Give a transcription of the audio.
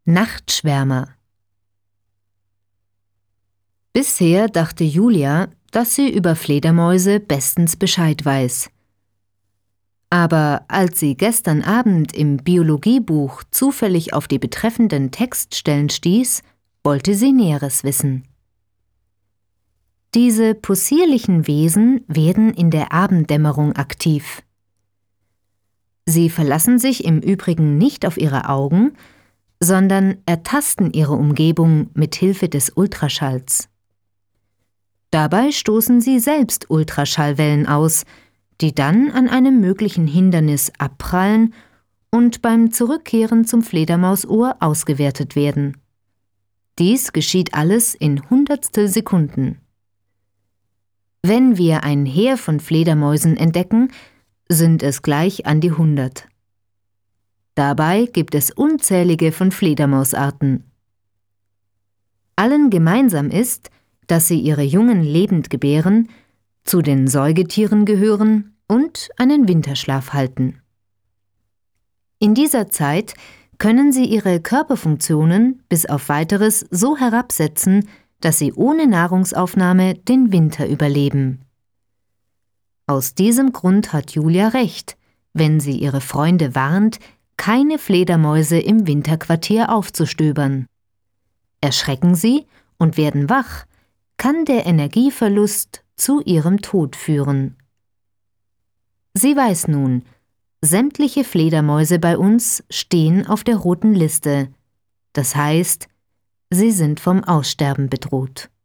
Nachtschwärmer. Bisher dachte Julia, dass sie über Fledermäuse bestens Bescheid weiß. Aber als sie gestern Abend im Biologiebuch zufällig auf die betreffenden Textstellen stieß, wollte sie Näheres wissen. Diese possierlichen Wesen werden in der Abenddämmerung aktiv. Sie verlassen sich im Übrigen nicht auf ihre Augen, sondern ertasten ihre Umgebung mit Hilfe des Ultraschalls. Dabei stoßen sie selbst Ultraschallwellen aus, die dann an einem möglichen Hindernis abprallen und beim Zurückkehren zum Fledermausohr ausgewertet werden. Dies geschieht alles in Hundertstel Sekunden. Wenn wir ein Heer von Fledermäusen entdecken, sind es gleich an die 100. Dabei gibt es unzählige von Fledermausarten. Allen gemeinsam ist, dass sie ihre Jungen lebend gebären, zu den Säugetieren gehören und einen Winterschlaf halten. In dieser Zeit können sie ihre Körperfunktionen bis auf Weiteres so herabsetzen, dass sie ohne Nahrungsaufnahme den Winter überleben. Aus diesem Grund hat Julia recht, wenn sie ihre Freunde warnt, keine Fledermäuse im Winterquartier aufzustöbern. Erschrecken sie und werden wach, kann der Energieverlust zu ihrem Tod führen. Sie weiß nun, sämtliche Fledermäuse bei uns stehen auf der roten Liste. Das heißt, sie sind vom Aussterben bedroht.